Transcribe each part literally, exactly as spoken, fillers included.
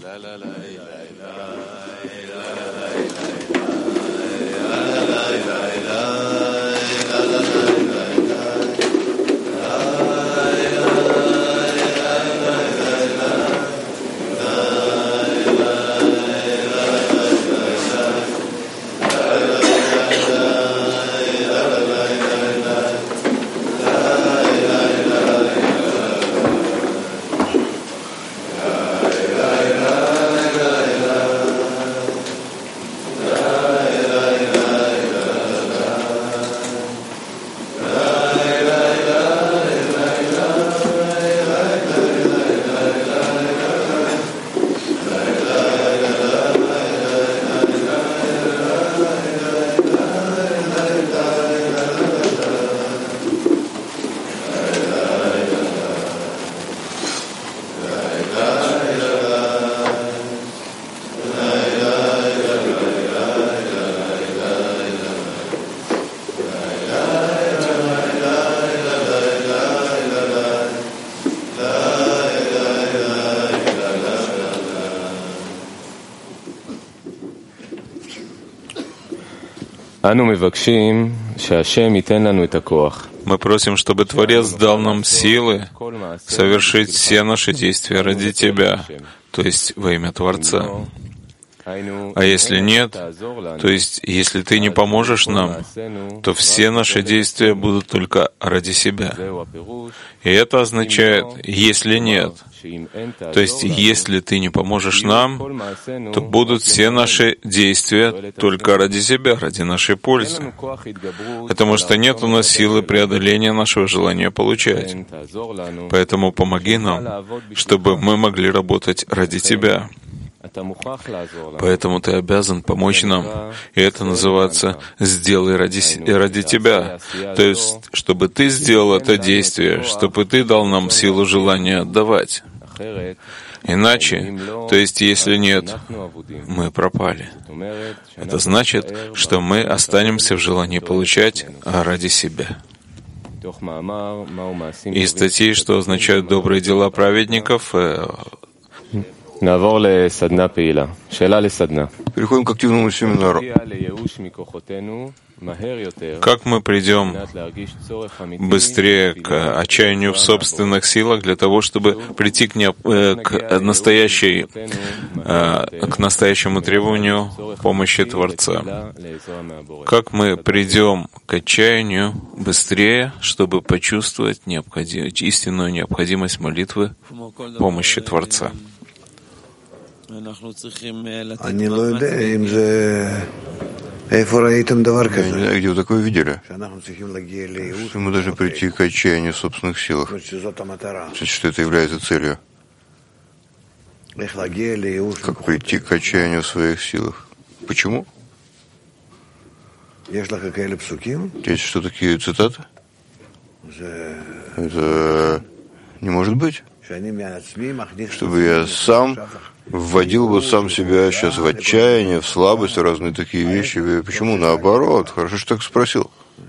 Мы просим, чтобы Творец дал нам силы совершить все наши действия ради Тебя, то есть во имя Творца. А если нет, то есть если Ты не поможешь нам, то все наши действия будут только ради себя. И это означает, если нет, то есть если Ты не поможешь нам, то будут все наши действия только ради себя, ради нашей пользы. Потому что нет у нас силы преодоления нашего желания получать. Поэтому помоги нам, чтобы мы могли работать ради Тебя. Поэтому Ты обязан помочь нам. И это называется «сделай ради, ради Тебя». То есть, чтобы Ты сделал это действие, чтобы Ты дал нам силу желания отдавать. Иначе, то есть, если нет, мы пропали. Это значит, что мы останемся в желании получать ради себя. Из статьи, что означают добрые дела праведников, переходим к активному семинару. Как мы придем быстрее к отчаянию в собственных силах для того, чтобы прийти к, не, к, настоящей, к настоящему требованию помощи Творца? Как мы придем к отчаянию быстрее, чтобы почувствовать необходим, истинную необходимость молитвы помощи Творца? Я не знаю, где вы такое видели, что мы должны прийти к отчаянию в собственных силах. Значит, что это является целью. Как прийти к отчаянию в своих силах. Почему? Есть что, такие цитаты? Это не может быть. Чтобы я сам вводил бы сам себя сейчас в отчаяние, в слабость, разные такие вещи. Почему? Наоборот. Хорошо, что так спросил.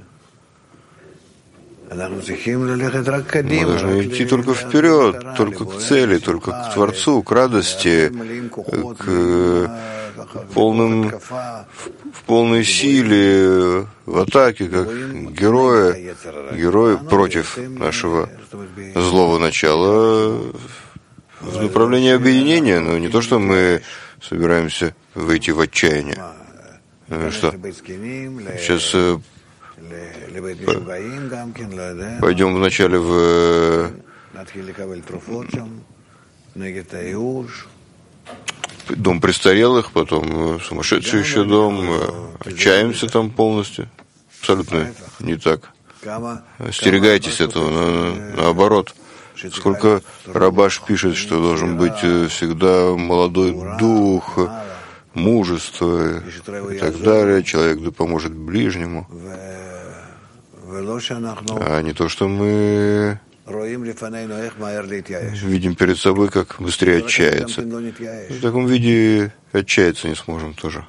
Мы должны идти только вперед, только к цели, только к Творцу, к радости, к полным, в полной силе, в атаке, как герои, герои против нашего злого начала в направлении объединения, но не то, что мы собираемся выйти в отчаяние. Что? Сейчас пойдем вначале в дом престарелых, потом сумасшедший еще дом, отчаемся там полностью. Абсолютно не так. Остерегайтесь этого, но наоборот. Сколько Рабаш пишет, что должен быть всегда молодой дух, мужество и так далее, человек да поможет ближнему. А не то, что мы видим перед собой, как быстрее отчаяться. В таком виде отчаяться не сможем тоже.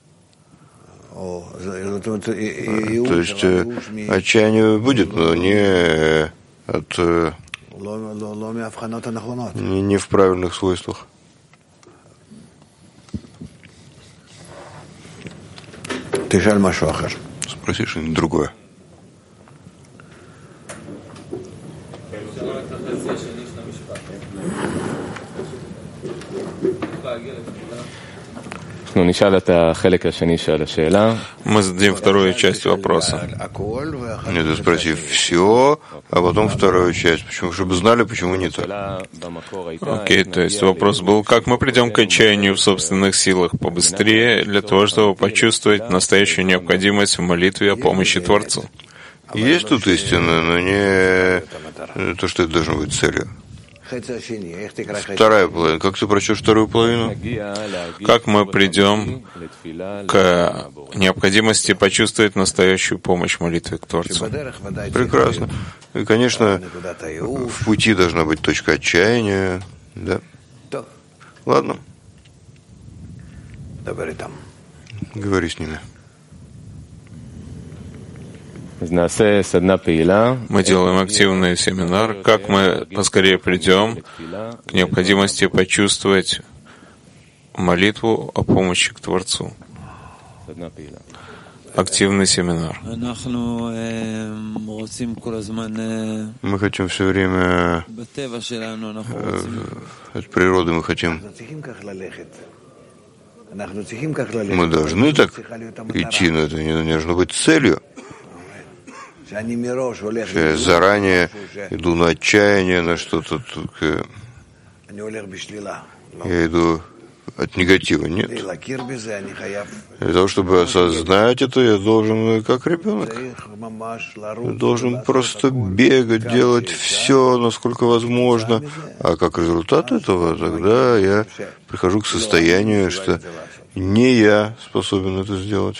То есть отчаяние будет, но не от не, не в правильных свойствах. Спроси что-нибудь другое. Мы зададим вторую часть вопроса. Нет, спроси все, а потом вторую часть. Почему? Чтобы знали, почему не так. Окей, то есть вопрос был, как мы придем к отчаянию в собственных силах побыстрее, для того, чтобы почувствовать настоящую необходимость в молитве о помощи Творцу. Есть тут истина, но не то, что это должно быть целью. Вторая половина. Как ты прочтешь вторую половину? Как мы придем к необходимости почувствовать настоящую помощь в молитве к Творцу? Прекрасно. И, конечно, в пути должна быть точка отчаяния. Да. Ладно. Говори с ними. Мы делаем активный семинар, как мы поскорее придем к необходимости почувствовать молитву о помощи к Творцу. Активный семинар. Мы хотим все время э, от природы мы хотим. Мы должны так идти, но это не должно быть целью. Я заранее иду на отчаяние, на что-то. Я иду от негатива. Нет. Для того, чтобы осознать это, я должен, как ребенок, я должен просто бегать, делать все, насколько возможно. А как результат этого, тогда я прихожу к состоянию, что не я способен это сделать.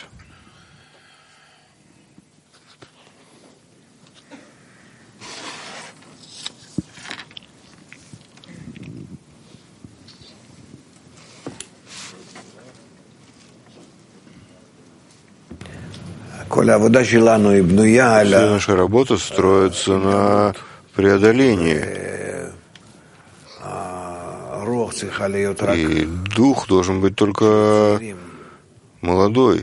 Вся наша работа строится на преодолении. И дух должен быть только молодой,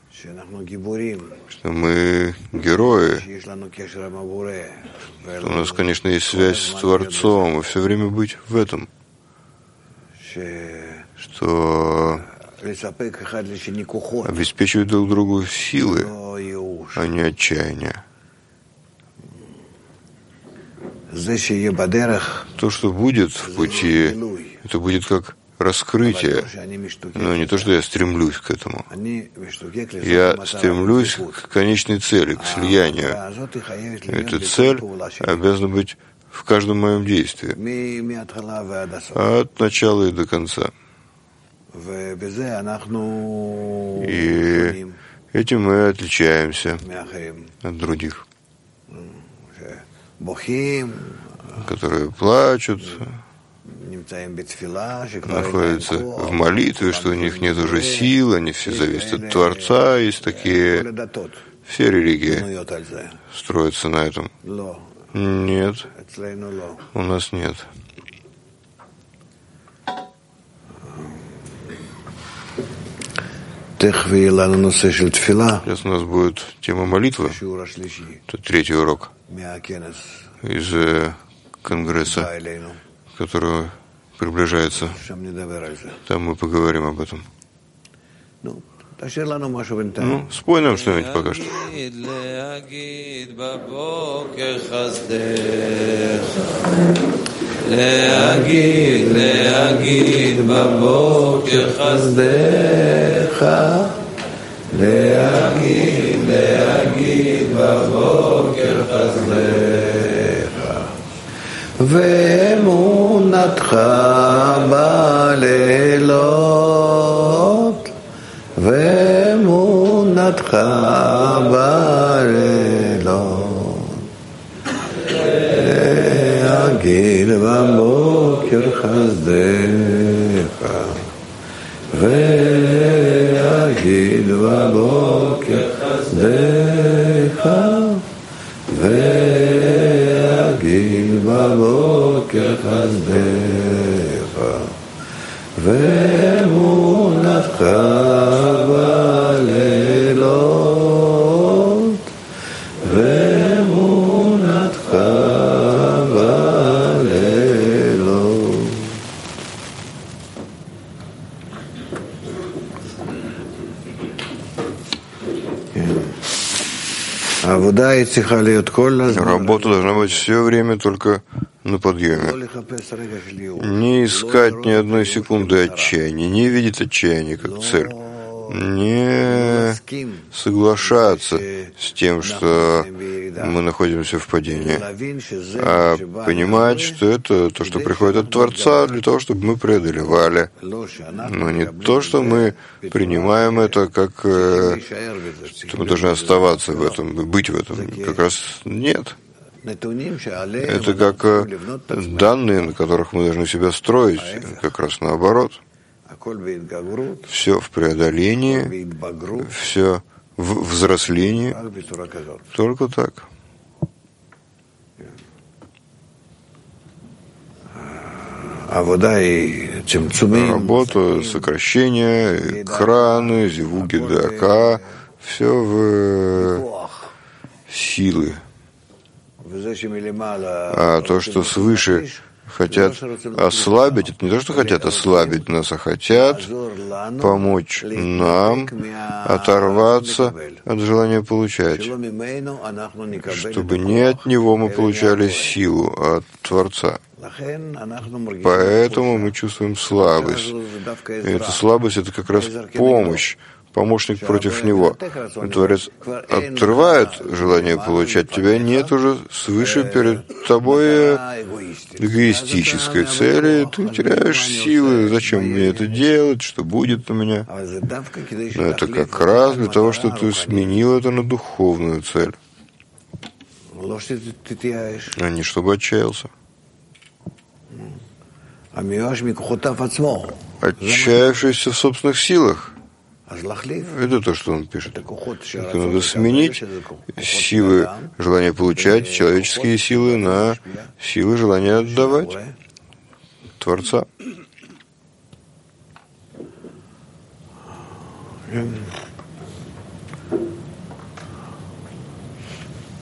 что мы герои, что у нас, конечно, есть связь с Творцом, и все время быть в этом, что обеспечивать друг другу силы, а не отчаяние. То, что будет в пути, это будет как раскрытие, но не то, что я стремлюсь к этому. Я стремлюсь к конечной цели, к слиянию. Эта цель обязана быть в каждом моем действии, от начала и до конца. И этим мы отличаемся от других, которые плачут, находятся в молитве, что у них нет уже сил, они все зависят от Творца. Есть такие, все религии строятся на этом. Нет, у нас нет. Сейчас у нас будет тема молитвы. Это третий урок из конгресса, который приближается. Там мы поговорим об этом. Ну, спой нам что-нибудь пока что. להגיד, להגיד בבוקר חסדך, להגיד, להגיד בבוקר חסדך, ואמונתך בלילות, ואמונתך בלילות. להגיד בבוקר חסדך, ולהגיד בבוקר חסדך, ולהגיד בבוקר חסדך, ואמונתך בלילות. Работа должна быть все время только на подъеме. Не искать ни одной секунды отчаяния, не видеть отчаяние как цель. Не соглашаться с тем, что мы находимся в падении, а понимать, что это то, что приходит от Творца, для того, чтобы мы преодолевали. Но не то, что мы принимаем это как что мы должны оставаться в этом, быть в этом. Как раз нет. Это как данные, на которых мы должны себя строить, как раз наоборот. Все в преодолении, все в взрослении, только так. Работа, сокращение, экраны, зивуги, дака, все в силы. А то, что свыше хотят ослабить, это не то, что хотят ослабить нас, а хотят помочь нам оторваться от желания получать, чтобы не от него мы получали силу, а от Творца. Поэтому мы чувствуем слабость. И эта слабость — это как раз помощь, помощник против него. Творец отрывает желание получать. Тебя нет уже свыше перед тобой эгоистической цели. Ты теряешь силы. Зачем мне это делать? Что будет у меня? Но это как раз для того, чтобы ты сменил это на духовную цель, а не чтобы отчаялся. Отчаявшийся в собственных силах. Это то, что он пишет. Это надо сменить силы желания получать, человеческие силы, на силы желания отдавать Творца.